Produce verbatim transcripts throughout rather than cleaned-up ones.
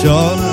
جانم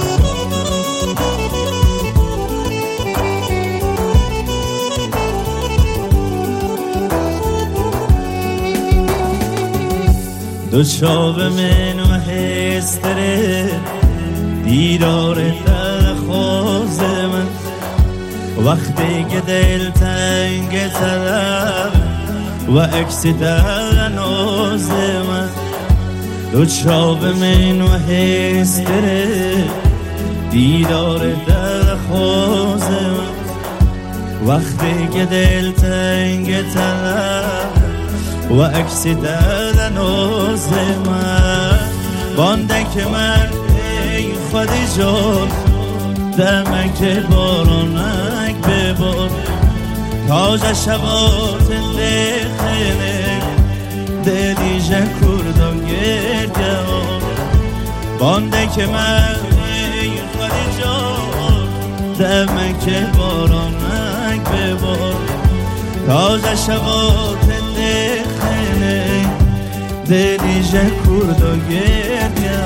دو چاو من و هستره دیدار دلخواز من وقتی که دل تنگ طرف و عکس در ناز من دو چاو من و هستره دیدار دلخواز من وقتی که دل تنگ طرف و عکس در ناز من باندک من ای خود جان دمک بارانک ببار تاج شبات لخنه دلیجه کردم گرده باندک من ای خود جان دمک بارانک ببار تاج شبات لخنه دلیجه کردم گرده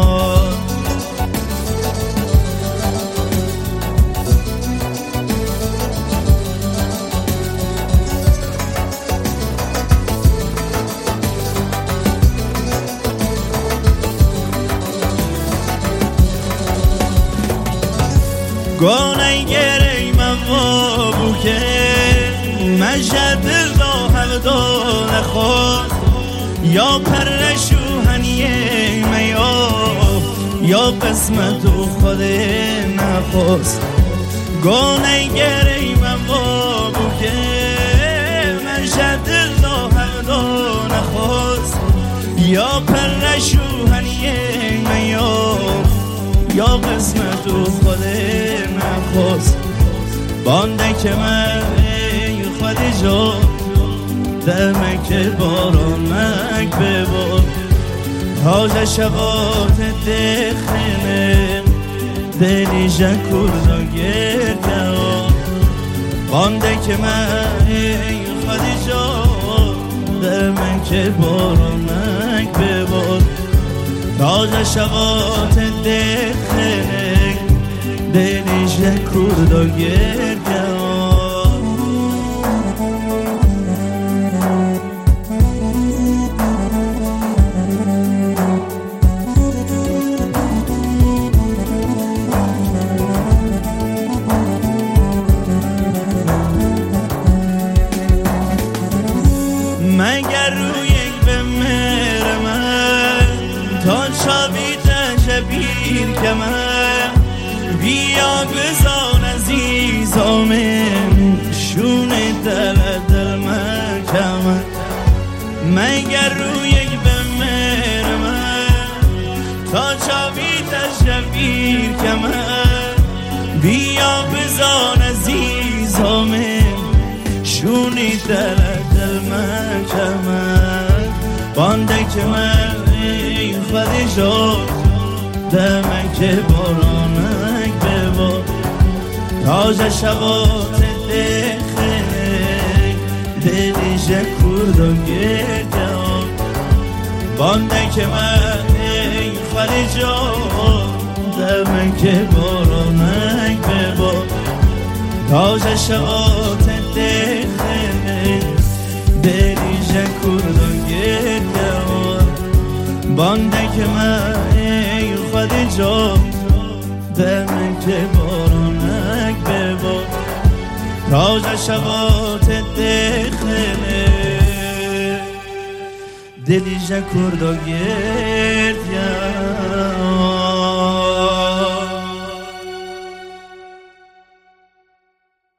گونه گری من وابو که مجد دل هر دان خود یا پرشو هنیه میا یا قسمت و خود نخواست گونه گری من وابو که مجد دل هر دان خود یا پرشو هنیه میا یا قسمت و خود نخواست باندک من ای خود جا دمک بارانک ببار تاج شبات دخنه دلیجه کرد و گرده باندک من ای خود جا دمک بارانک ببار تاج شبات دخنه دلیجه کرد و گرده مگر روی یک بمیر من تا چابی تجبیر که من بیا بزان عزیزامم شون دل دل مکمن مگر روی یک بمیر من تا چابی تجبیر که من بیا بزان عزیزامم شونی دل دل مکمن باندک من ای خود جا دمک بارانک ببار تاج شبات دخنه دلیجه کرد و گرده باندک من ای خود جا دمک بارانک ببار تاج شبات دخنه دلیجه کرد و گرده باندک من ای خود جا دمک بارانک ببار تاج شبات دخنه دلیجه کرد و گرده